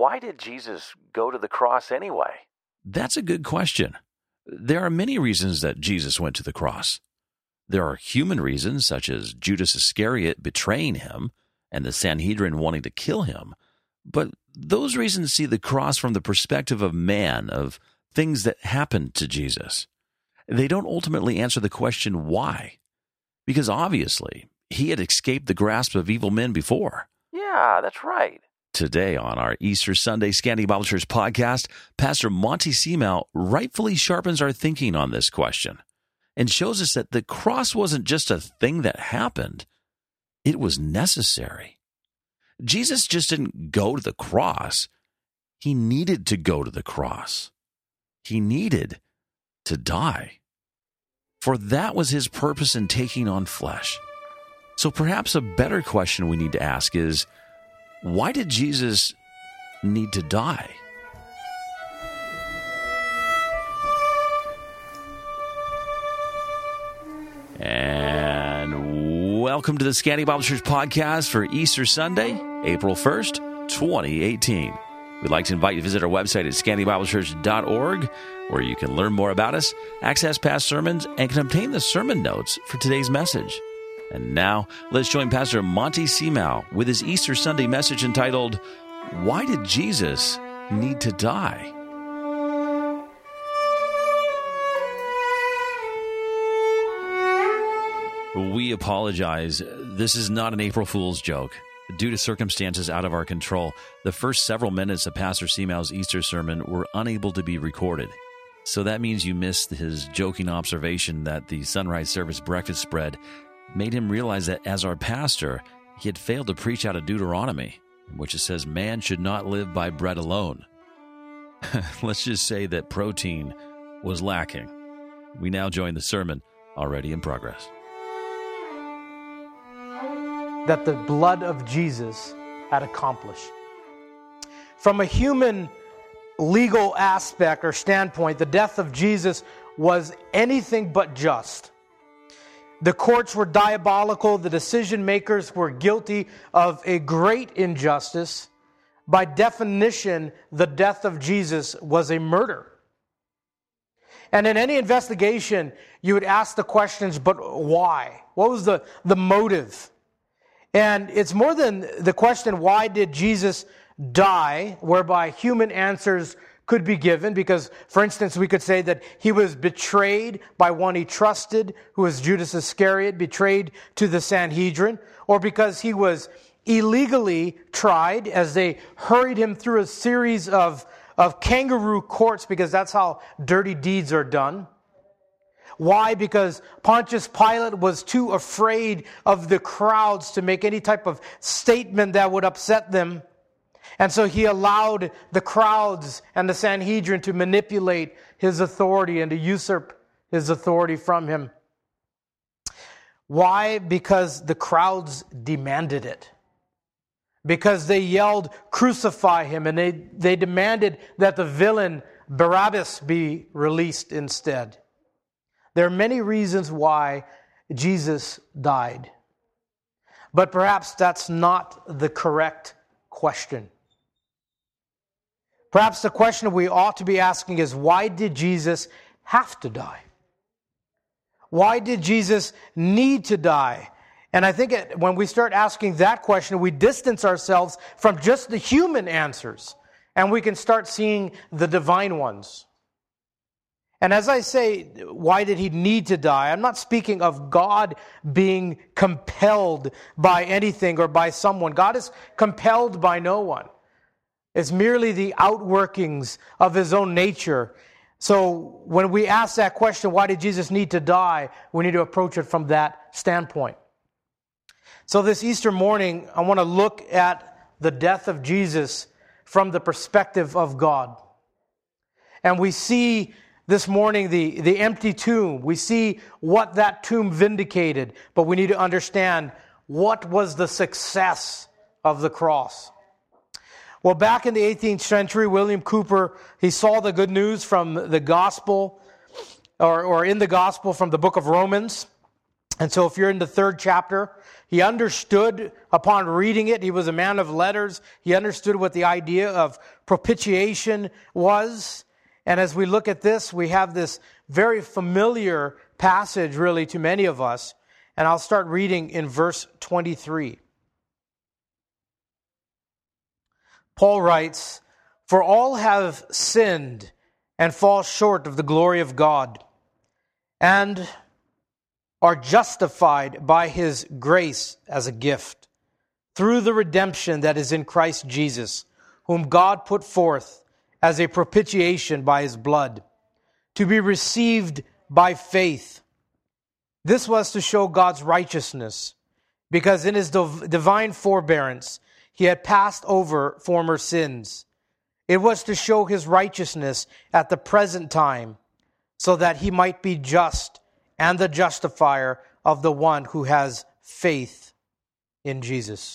why did Jesus go to the cross anyway? That's a good question. There are many reasons that Jesus went to the cross. There are human reasons, such as Judas Iscariot betraying him and the Sanhedrin wanting to kill him. But those reasons see the cross from the perspective of man, of things that happened to Jesus. They don't ultimately answer the question why, because obviously he had escaped the grasp of evil men before. Yeah, that's right. Today on our Easter Sunday Scanty Bible Church podcast, Pastor Monty Seamount rightfully sharpens our thinking on this question and shows us that the cross wasn't just a thing that happened, it was necessary. Jesus just didn't go to the cross. He needed to go to the cross. He needed to die. For that was his purpose in taking on flesh. So perhaps a better question we need to ask is, why did Jesus need to die? And welcome to the Scanty Bible Church podcast for Easter Sunday, April 1st, 2018. We'd like to invite you to visit our website at scantybiblechurch.org, where you can learn more about us, access past sermons, and can obtain the sermon notes for today's message. And now, let's join Pastor Monty Seamount with his Easter Sunday message entitled, Why Did Jesus Need to Die? We apologize. This is not an April Fool's joke. Due to circumstances out of our control, the first several minutes of Pastor Seamount's Easter sermon were unable to be recorded. So that means you missed his joking observation that the sunrise service breakfast spread made him realize that as our pastor, he had failed to preach out of Deuteronomy, in which it says man should not live by bread alone. Let's just say that protein was lacking. We now join the sermon already in progress. That the blood of Jesus had accomplished. From a human legal aspect or standpoint, the death of Jesus was anything but just. The courts were diabolical. The decision makers were guilty of a great injustice. By definition, the death of Jesus was a murder. And in any investigation, you would ask the questions, but why? What was the motive? And it's more than the question, why did Jesus die, whereby human answers could be given, because, for instance, we could say that he was betrayed by one he trusted, who was Judas Iscariot, betrayed to the Sanhedrin, or because he was illegally tried as they hurried him through a series of kangaroo courts, because that's how dirty deeds are done. Why? Because Pontius Pilate was too afraid of the crowds to make any type of statement that would upset them. And so he allowed the crowds and the Sanhedrin to manipulate his authority and to usurp his authority from him. Why? Because the crowds demanded it. Because they yelled, crucify him, and they demanded that the villain Barabbas be released instead. There are many reasons why Jesus died. But perhaps that's not the correct question. Perhaps the question we ought to be asking is, why did Jesus have to die? Why did Jesus need to die? And I think when we start asking that question, we distance ourselves from just the human answers, and we can start seeing the divine ones. And as I say, why did he need to die? I'm not speaking of God being compelled by anything or by someone. God is compelled by no one. It's merely the outworkings of his own nature. So when we ask that question, why did Jesus need to die? We need to approach it from that standpoint. So this Easter morning, I want to look at the death of Jesus from the perspective of God. And we see this morning the empty tomb. We see what that tomb vindicated, but we need to understand what was the success of the cross. Well, back in the 18th century, William Cowper, he saw the good news from the gospel, or in the gospel from the book of Romans. And so if you're in the 3rd chapter, he understood upon reading it, he was a man of letters, he understood what the idea of propitiation was. And as we look at this, we have this very familiar passage really to many of us. And I'll start reading in verse 23. Paul writes, "For all have sinned and fall short of the glory of God, and are justified by his grace as a gift, through the redemption that is in Christ Jesus, whom God put forth as a propitiation by his blood, to be received by faith. This was to show God's righteousness, because in his divine forbearance he had passed over former sins. It was to show his righteousness at the present time, so that he might be just and the justifier of the one who has faith in Jesus."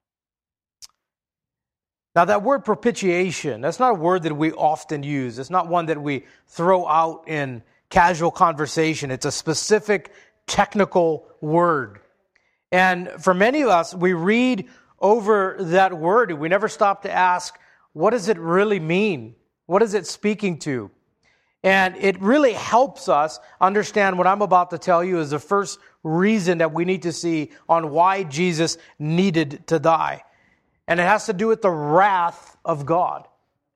Now that word propitiation, that's not a word that we often use. It's not one that we throw out in casual conversation. It's a specific technical word. And for many of us, we read over that word and we never stop to ask, what does it really mean? What is it speaking to? And it really helps us understand what I'm about to tell you is the first reason that we need to see on why Jesus needed to die. And it has to do with the wrath of God.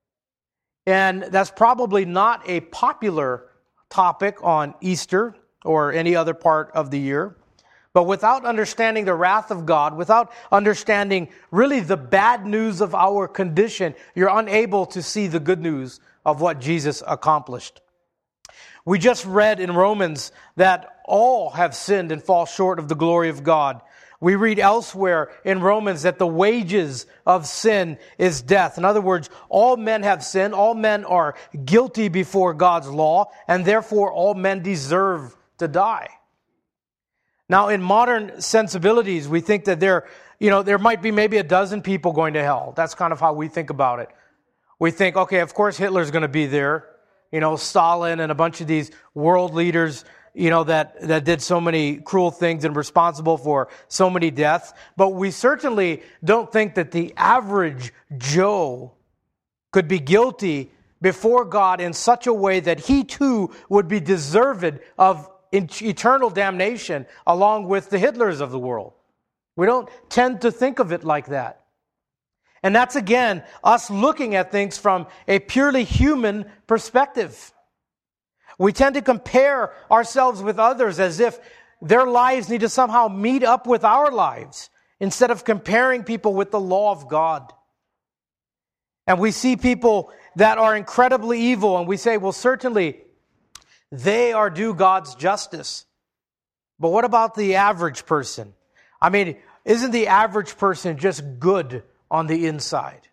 And that's probably not a popular topic on Easter or any other part of the year. But without understanding the wrath of God, without understanding really the bad news of our condition, you're unable to see the good news of what Jesus accomplished. We just read in Romans that all have sinned and fall short of the glory of God. We read elsewhere in Romans that the wages of sin is death. In other words, all men have sinned, all men are guilty before God's law, and therefore all men deserve to die. Now, in modern sensibilities, we think that there might be maybe a dozen people going to hell. That's kind of how we think about it. We think, okay, of course Hitler's going to be there. Stalin and a bunch of these world leaders, that did so many cruel things and responsible for so many deaths. But we certainly don't think that the average Joe could be guilty before God in such a way that he too would be deserved of eternal damnation along with the Hitlers of the world. We don't tend to think of it like that. And that's, again, us looking at things from a purely human perspective. We tend to compare ourselves with others as if their lives need to somehow meet up with our lives, instead of comparing people with the law of God. And we see people that are incredibly evil, and we say, well, certainly they are due God's justice. But what about the average person? I mean, isn't the average person just good on the inside?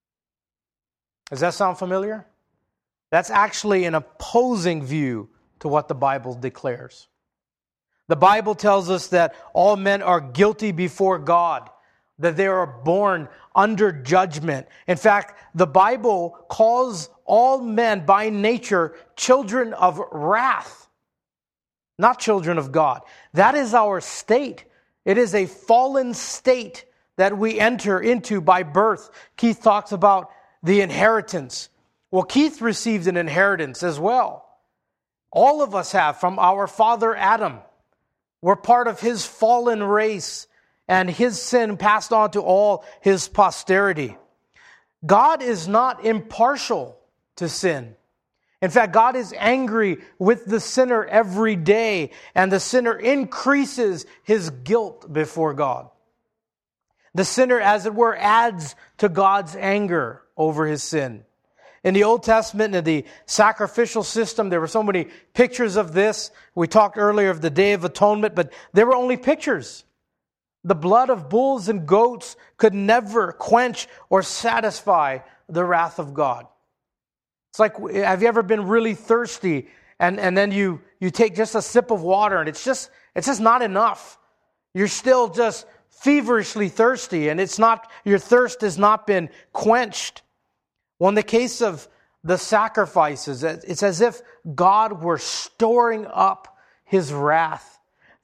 Does that sound familiar? That's actually an opposing view to what the Bible declares. The Bible tells us that all men are guilty before God, that they are born under judgment. In fact, the Bible calls all men by nature children of wrath, not children of God. That is our state. It is a fallen state that we enter into by birth. Keith talks about the inheritance. Well, Keith received an inheritance as well. All of us have from our father Adam. We're part of his fallen race, and his sin passed on to all his posterity. God is not impartial to sin. In fact, God is angry with the sinner every day, and the sinner increases his guilt before God. The sinner, as it were, adds to God's anger over his sin. In the Old Testament, in the sacrificial system, there were so many pictures of this. We talked earlier of the Day of Atonement, but there were only pictures. The blood of bulls and goats could never quench or satisfy the wrath of God. It's like, have you ever been really thirsty and then you take just a sip of water and it's just not enough. You're still just feverishly thirsty, and your thirst has not been quenched. Well, in the case of the sacrifices, it's as if God were storing up his wrath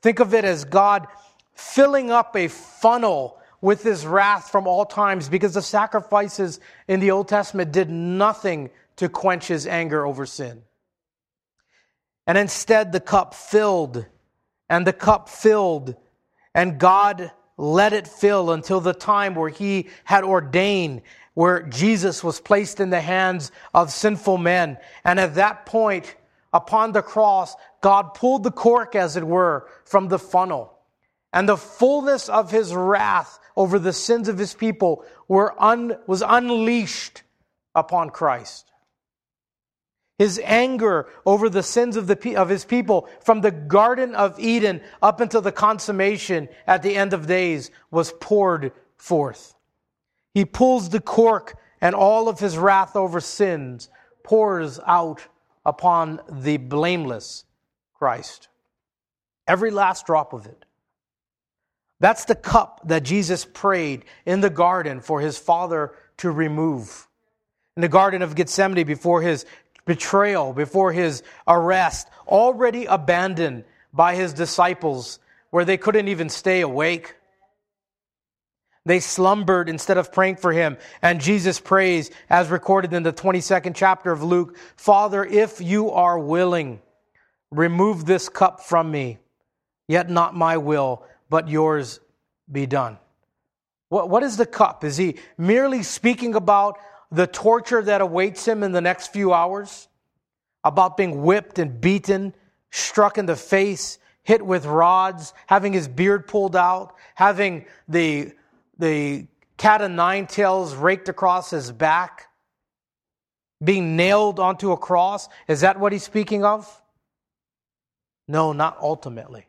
Think of it as God filling up a funnel with His wrath from all times, because the sacrifices in the Old Testament did nothing to quench His anger over sin. And instead the cup filled, and the cup filled, and God let it fill until the time where He had ordained, where Jesus was placed in the hands of sinful men. And at that point, upon the cross, God pulled the cork, as it were, from the funnel. And the fullness of His wrath over the sins of His people was unleashed upon Christ. His anger over the sins of His people from the Garden of Eden up until the consummation at the end of days was poured forth. He pulls the cork, and all of His wrath over sins pours out upon the blameless Christ. Every last drop of it. That's the cup that Jesus prayed in the garden for His Father to remove. In the Garden of Gethsemane, before His betrayal, before His arrest, already abandoned by His disciples, where they couldn't even stay awake. They slumbered instead of praying for Him. And Jesus prays, as recorded in the 22nd chapter of Luke, "Father, if You are willing, remove this cup from me. Yet not my will, but Yours be done." What is the cup? Is He merely speaking about the torture that awaits Him in the next few hours? About being whipped and beaten, struck in the face, hit with rods, having His beard pulled out, having the cat o' nine tails raked across His back, being nailed onto a cross? Is that what He's speaking of? No, not ultimately.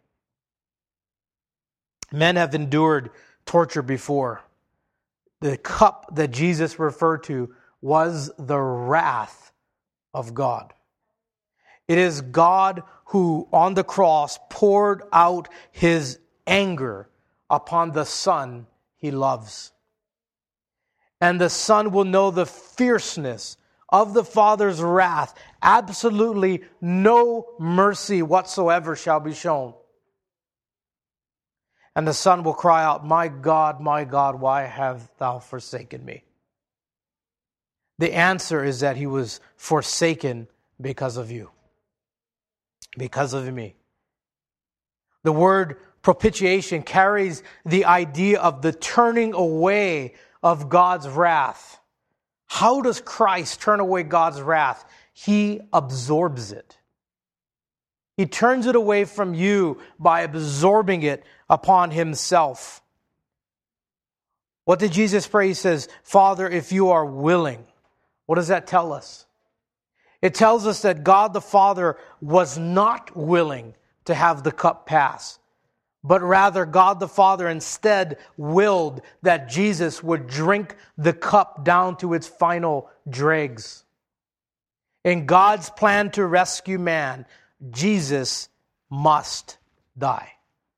Men have endured torture before. The cup that Jesus referred to was the wrath of God. It is God who on the cross poured out His anger upon the Son He loves. And the Son will know the fierceness of the Father's wrath. Absolutely no mercy whatsoever shall be shown. And the Son will cry out, my God, why have Thou forsaken me?" The answer is that He was forsaken because of you. Because of me. The word propitiation carries the idea of the turning away of God's wrath. How does Christ turn away God's wrath? He absorbs it. He turns it away from you by absorbing it upon Himself. What did Jesus pray? He says, "Father, if You are willing." What does that tell us? It tells us that God the Father was not willing to have the cup pass, but rather God the Father instead willed that Jesus would drink the cup down to its final dregs. In God's plan to rescue man, Jesus must die.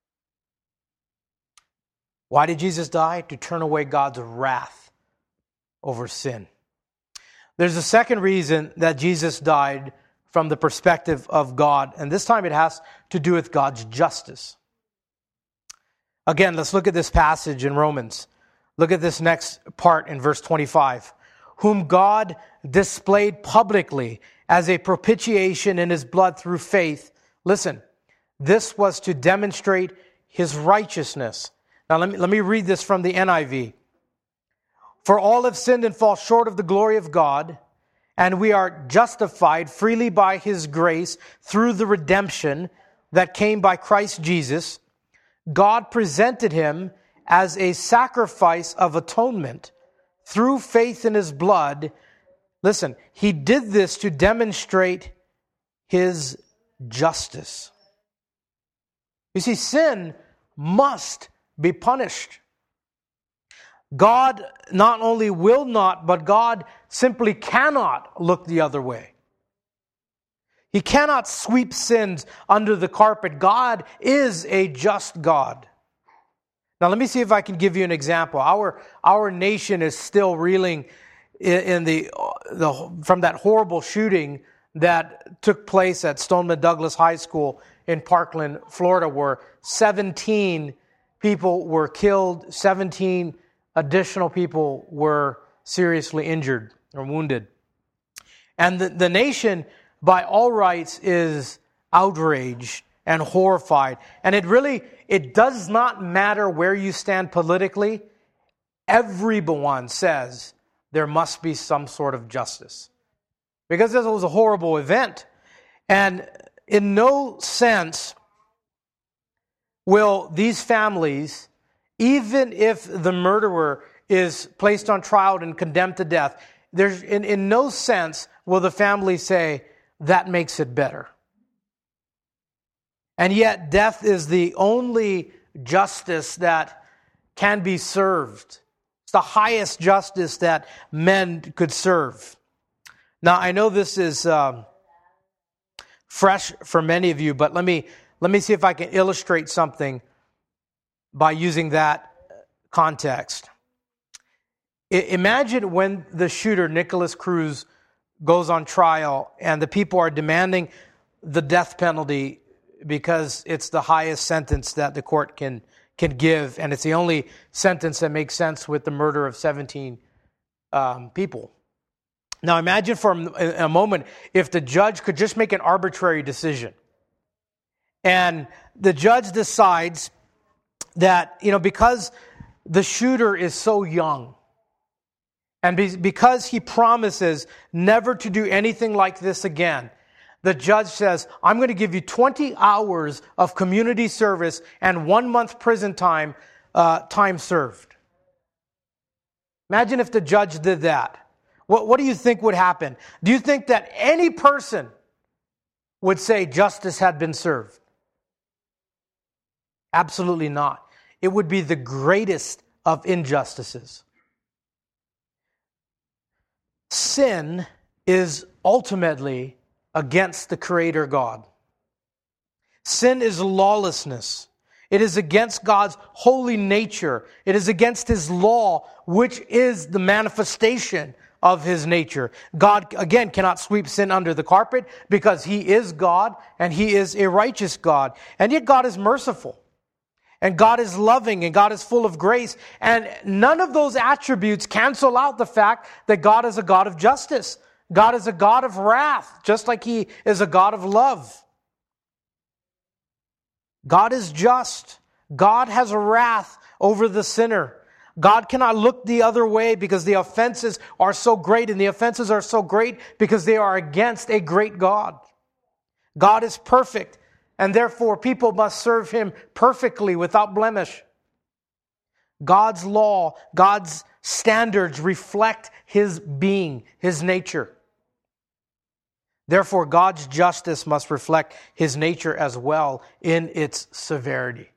Why did Jesus die? To turn away God's wrath over sin. There's a second reason that Jesus died from the perspective of God, and this time it has to do with God's justice. Again, let's look at this passage in Romans. Look at this next part in verse 25. "Whom God displayed publicly as a propitiation in His blood through faith." Listen, this was to demonstrate His righteousness. Now let me read this from the NIV. "For all have sinned and fall short of the glory of God, and we are justified freely by His grace through the redemption that came by Christ Jesus. God presented Him as a sacrifice of atonement through faith in His blood." Listen, He did this to demonstrate His justice. You see, sin must be punished. God not only will not, but God simply cannot look the other way. He cannot sweep sins under the carpet. God is a just God. Now let me see if I can give you an example. Our nation is still reeling from that horrible shooting that took place at Stoneman Douglas High School in Parkland, Florida, where 17 people were killed, 17 additional people were seriously injured or wounded. And the nation, by all rights, is outraged and horrified. And it does not matter where you stand politically. Everyone says there must be some sort of justice. Because this was a horrible event. And in no sense will these families, even if the murderer is placed on trial and condemned to death, in no sense will the family say, that makes it better. And yet death is the only justice that can be served. It's the highest justice that men could serve. Now, I know this is fresh for many of you, but let me see if I can illustrate something by using that context. Imagine when the shooter, Nikolas Cruz, goes on trial and the people are demanding the death penalty because it's the highest sentence that the court can give, and it's the only sentence that makes sense with the murder of 17 people. Now imagine for a moment if the judge could just make an arbitrary decision. And the judge decides that, because the shooter is so young, and because he promises never to do anything like this again, the judge says, I'm going to give you 20 hours of community service and 1 month prison time served. Imagine if the judge did that. What do you think would happen? Do you think that any person would say justice had been served? Absolutely not. It would be the greatest of injustices. Sin is ultimately against the Creator God. Sin is lawlessness. It is against God's holy nature. It is against His law, which is the manifestation of His nature. God, again, cannot sweep sin under the carpet because He is God and He is a righteous God. And yet God is merciful. And God is loving and God is full of grace. And none of those attributes cancel out the fact that God is a God of justice. God is a God of wrath, just like He is a God of love. God is just. God has wrath over the sinner. God cannot look the other way because the offenses are so great, and the offenses are so great because they are against a great God. God is perfect, and therefore people must serve Him perfectly without blemish. God's law, God's standards reflect His being, His nature. Therefore, God's justice must reflect His nature as well in its severity.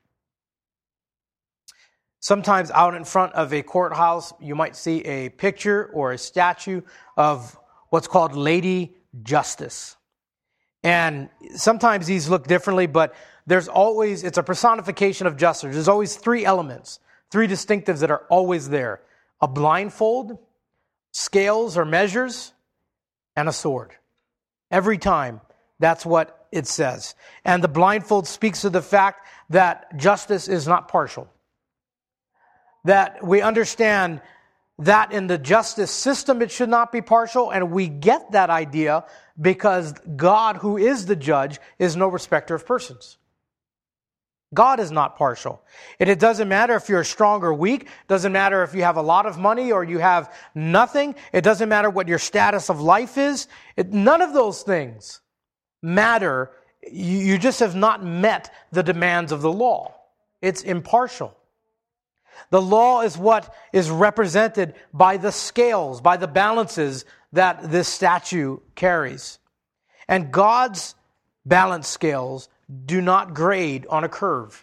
Sometimes out in front of a courthouse, you might see a picture or a statue of what's called Lady Justice. And sometimes these look differently, but it's a personification of justice. There's always three elements, three distinctives that are always there. A blindfold, scales or measures, and a sword. Every time, that's what it says. And the blindfold speaks to the fact that justice is not partial. That we understand that in the justice system it should not be partial, and we get that idea because God, who is the judge, is no respecter of persons. God is not partial. And it doesn't matter if you're strong or weak. It doesn't matter if you have a lot of money or you have nothing. It doesn't matter what your status of life is. None of those things matter. You just have not met the demands of the law. It's impartial. The law is what is represented by the scales, by the balances that this statue carries. And God's balance scales do not grade on a curve.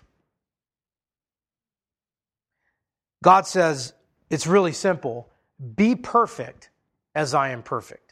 God says, it's really simple. Be perfect as I am perfect.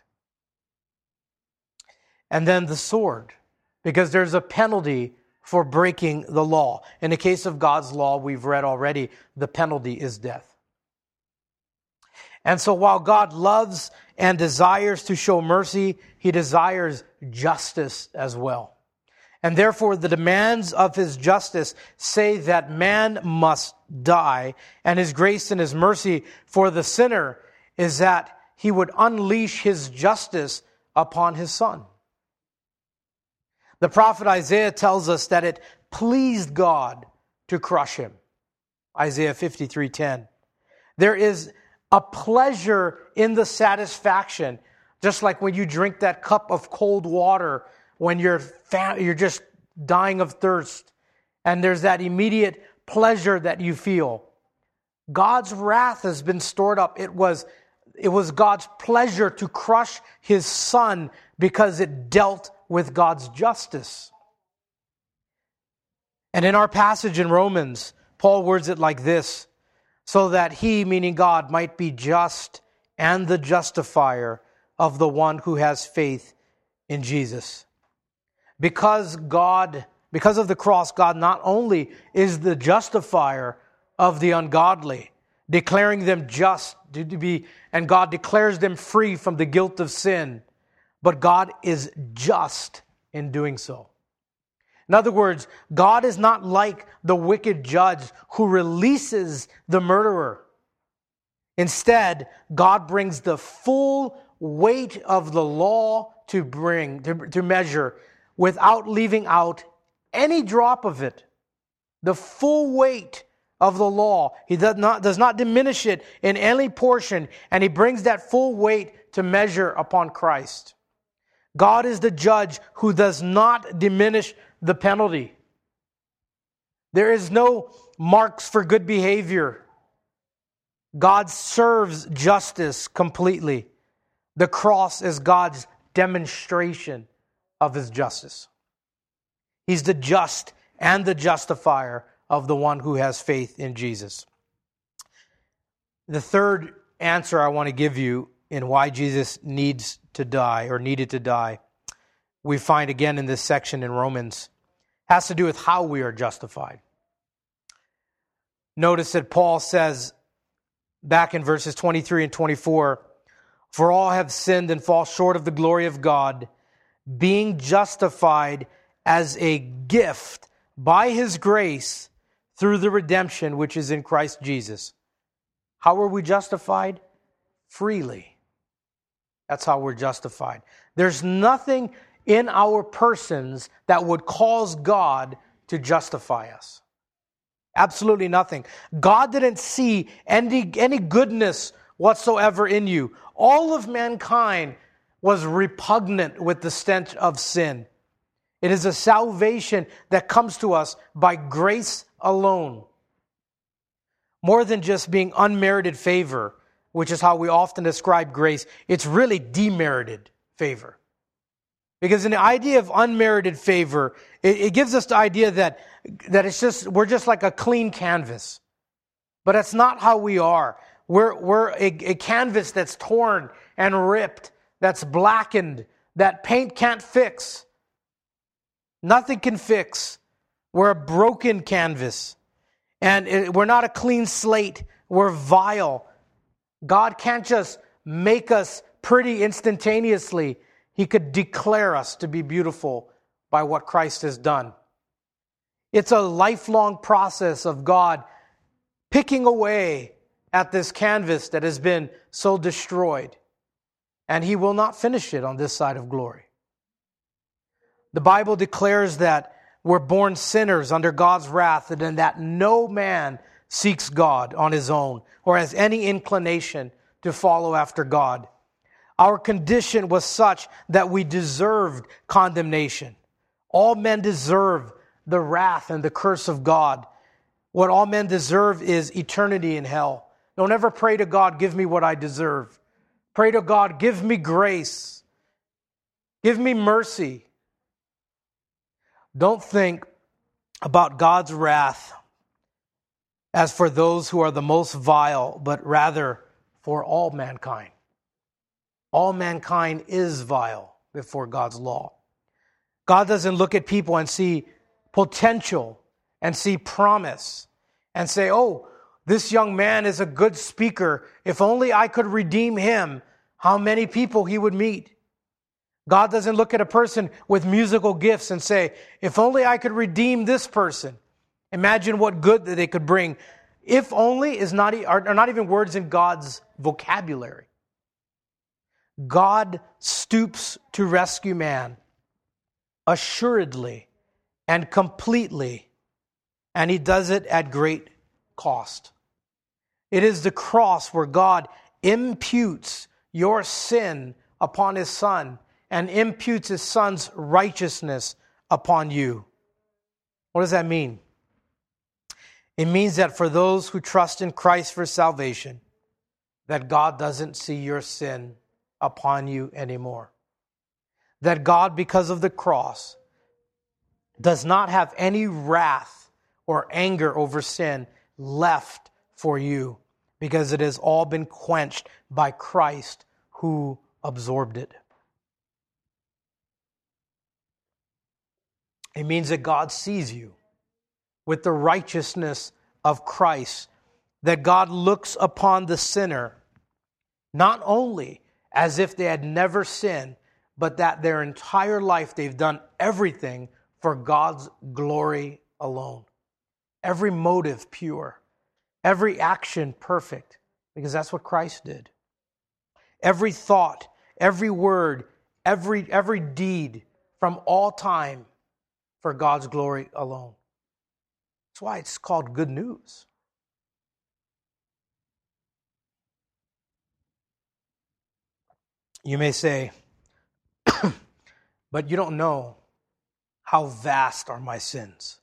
And then the sword, because there's a penalty for breaking the law. In the case of God's law, we've read already, the penalty is death. And so while God loves and desires to show mercy, he desires justice as well. And therefore, the demands of his justice say that man must die, and his grace and his mercy for the sinner is that he would unleash his justice upon his Son. The prophet Isaiah tells us that it pleased God to crush him. Isaiah 53:10. There is a pleasure in the satisfaction, just like when you drink that cup of cold water when you're just dying of thirst, and there's that immediate pleasure that you feel. God's wrath has been stored up. It was God's pleasure to crush his Son because it dealt with God's justice. And in our passage in Romans, Paul words it like this: so that he, meaning God, might be just and the justifier of the one who has faith in Jesus. Because of the cross, God not only is the justifier of the ungodly, declaring them just to be, and God declares them free from the guilt of sin, but God is just in doing so. In other words, God is not like the wicked judge who releases the murderer. Instead, God brings the full weight of the law to measure without leaving out any drop of it. The full weight of the law. He does not diminish it in any portion, and he brings that full weight to measure upon Christ. God is the judge who does not diminish the penalty. There is no marks for good behavior. God serves justice completely. The cross is God's demonstration of his justice. He's the just and the justifier of the one who has faith in Jesus. The third answer I want to give you in why Jesus needs to die or needed to die, we find again in this section in Romans, has to do with how we are justified. Notice that Paul says back in verses 23 and 24, "For all have sinned and fall short of the glory of God, being justified as a gift by his grace through the redemption which is in Christ Jesus." How are we justified? Freely. That's how we're justified. There's nothing in our persons that would cause God to justify us. Absolutely nothing. God didn't see any goodness whatsoever in you. All of mankind was repugnant with the stench of sin. It is a salvation that comes to us by grace alone. More than just being unmerited favor, which is how we often describe grace, it's really demerited favor. Because in the idea of unmerited favor, it gives us the idea that we're just like a clean canvas. But that's not how we are. We're a canvas that's torn and ripped, that's blackened, that paint can't fix. Nothing can fix. We're a broken canvas. And we're not a clean slate. We're vile. God can't just make us pretty instantaneously. He could declare us to be beautiful by what Christ has done. It's a lifelong process of God picking away at this canvas that has been so destroyed. And he will not finish it on this side of glory. The Bible declares that we're born sinners under God's wrath, and that no man seeks God on his own or has any inclination to follow after God. Our condition was such that we deserved condemnation. All men deserve the wrath and the curse of God. What all men deserve is eternity in hell. Don't ever pray to God, give me what I deserve. Pray to God, give me grace. Give me mercy. Don't think about God's wrath as for those who are the most vile, but rather for all mankind. All mankind is vile before God's law. God doesn't look at people and see potential and see promise and say, oh, this young man is a good speaker. If only I could redeem him, how many people he would meet. God doesn't look at a person with musical gifts and say, if only I could redeem this person. Imagine what good that they could bring. If only are not even words in God's vocabulary. God stoops to rescue man assuredly and completely, and he does it at great cost. It is the cross where God imputes your sin upon his Son and imputes his Son's righteousness upon you. What does that mean? It means that for those who trust in Christ for salvation, that God doesn't see your sin upon you anymore. That God, because of the cross, does not have any wrath or anger over sin left for you, because it has all been quenched by Christ who absorbed it. It means that God sees you with the righteousness of Christ, that God looks upon the sinner not only as if they had never sinned, but that their entire life they've done everything for God's glory alone. Every motive pure, every action perfect, because that's what Christ did. Every thought, every word, every deed from all time for God's glory alone. That's why it's called good news. You may say, but you don't know how vast are my sins.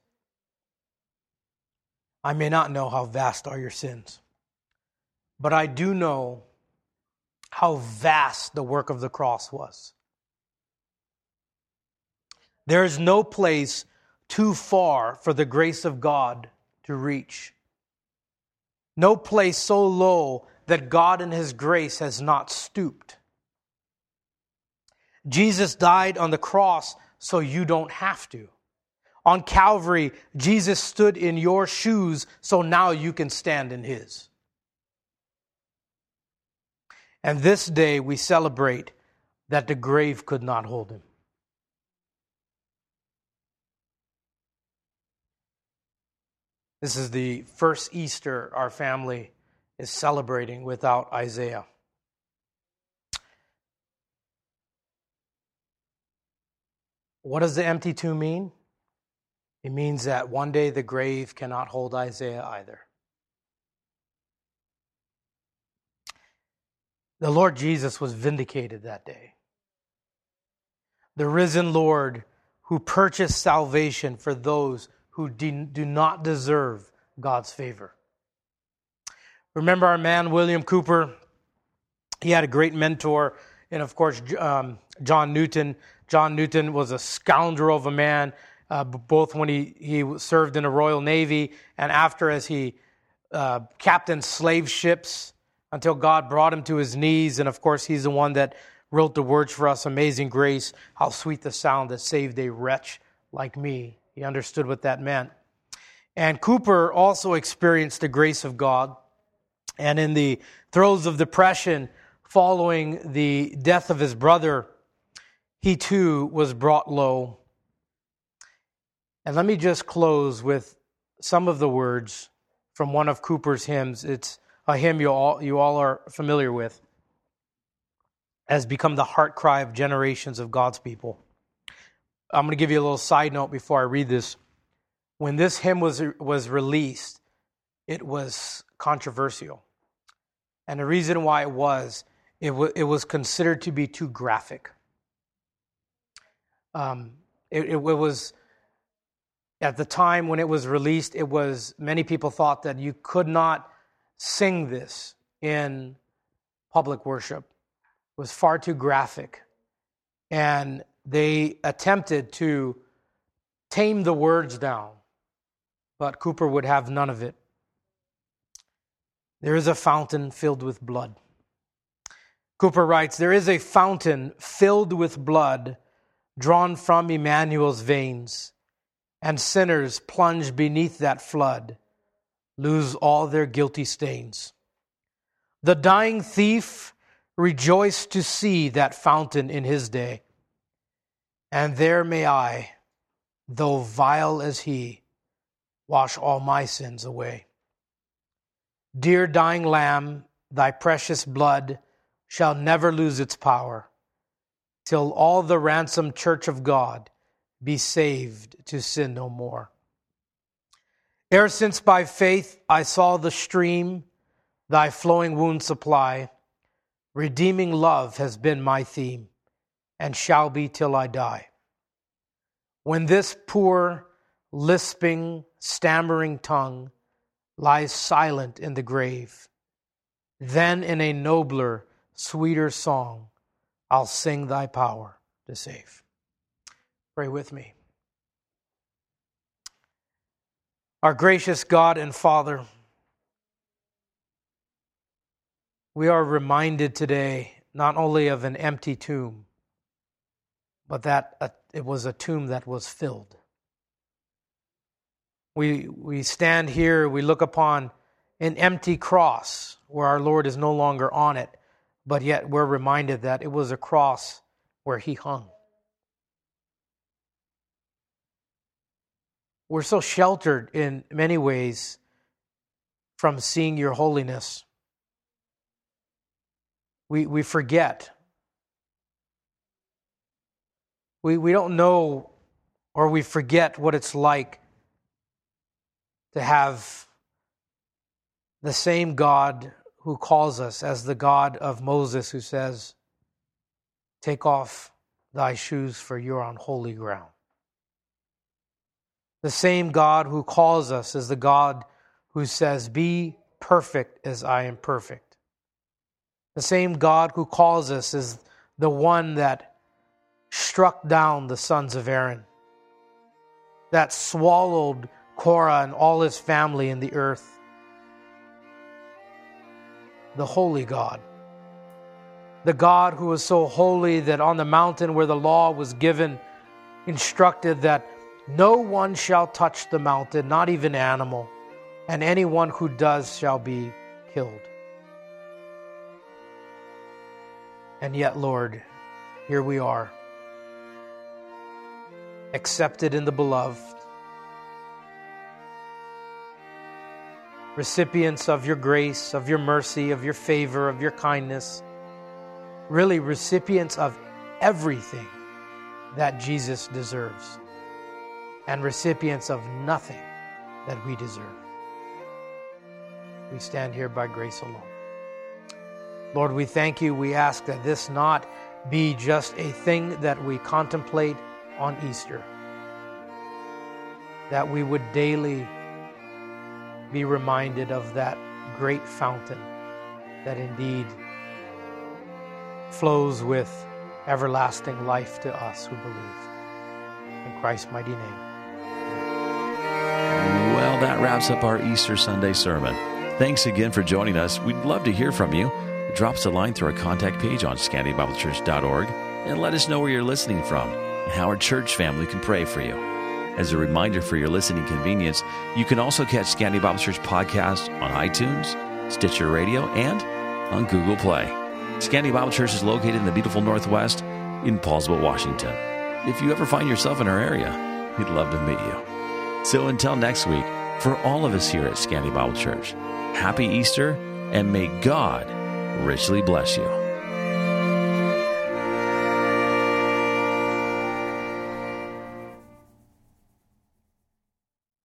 I may not know how vast are your sins, but I do know how vast the work of the cross was. There is no place too far for the grace of God to reach. No place so low that God in his grace has not stooped. Jesus died on the cross so you don't have to. On Calvary, Jesus stood in your shoes so now you can stand in his. And this day we celebrate that the grave could not hold him. This is the first Easter our family is celebrating without Isaiah. What does the empty tomb mean? It means that one day the grave cannot hold Isaiah either. The Lord Jesus was vindicated that day. The risen Lord who purchased salvation for those who do not deserve God's favor. Remember our man, William Cooper? He had a great mentor, and of course, John Newton. John Newton was a scoundrel of a man, both when he served in the Royal Navy and after, as he captained slave ships until God brought him to his knees. And of course, he's the one that wrote the words for us, Amazing Grace, how sweet the sound that saved a wretch like me. He understood what that meant. And Cooper also experienced the grace of God. And in the throes of depression following the death of his brother, he too was brought low. And let me just close with some of the words from one of Cooper's hymns. It's a hymn you all are familiar with, has become the heart cry of generations of God's people. I'm going to give you a little side note before I read this. When this hymn was released, it was controversial. And the reason why it was considered to be too graphic. It was, at the time when it was released, many people thought that you could not sing this in public worship. It was far too graphic. And they attempted to tame the words down, but Cooper would have none of it. There is a fountain filled with blood. Cooper writes, there is a fountain filled with blood drawn from Emmanuel's veins, and sinners plunge beneath that flood, lose all their guilty stains. The dying thief rejoice to see that fountain in his day. And there may I, though vile as he, wash all my sins away. Dear dying Lamb, thy precious blood shall never lose its power, till all the ransomed church of God be saved to sin no more. Ere since by faith I saw the stream thy flowing wound supply, redeeming love has been my theme, and shall be till I die. When this poor, lisping, stammering tongue lies silent in the grave, then in a nobler, sweeter song I'll sing thy power to save. Pray with me. Our gracious God and Father, we are reminded today not only of an empty tomb, but that it was a tomb that was filled. We stand here, we look upon an empty cross where our Lord is no longer on it, but yet we're reminded that it was a cross where he hung. We're so sheltered in many ways from seeing your holiness. We forget. We don't know, or we forget what it's like to have the same God who calls us as the God of Moses, who says, "Take off thy shoes, for you're on holy ground." The same God who calls us is the God who says, "Be perfect as I am perfect." The same God who calls us is the one that struck down the sons of Aaron, that swallowed Korah and all his family in the earth. The holy God. The God who was so holy that on the mountain where the law was given, instructed that no one shall touch the mountain, not even animal, and anyone who does shall be killed. And yet, Lord, here we are, accepted in the beloved, recipients of your grace, of your mercy, of your favor, of your kindness, really recipients of everything that Jesus deserves, and recipients of nothing that we deserve. We stand here by grace alone. Lord, we thank you. We ask that this not be just a thing that we contemplate on Easter, that we would daily be reminded of that great fountain that indeed flows with everlasting life to us who believe. In Christ's mighty name. Well, that wraps up our Easter Sunday sermon. Thanks again for joining us. We'd love to hear from you. Drop us a line through our contact page on ScandyBibleChurch.org and let us know where you're listening from and how our church family can pray for you. As a reminder for your listening convenience, you can also catch Scandy Bible Church podcast on iTunes, Stitcher Radio, and on Google Play. Scandy Bible Church is located in the beautiful Northwest in Paulsville, Washington. If you ever find yourself in our area, we'd love to meet you. So until next week, for all of us here at Scandy Bible Church, happy Easter, and may God richly bless you.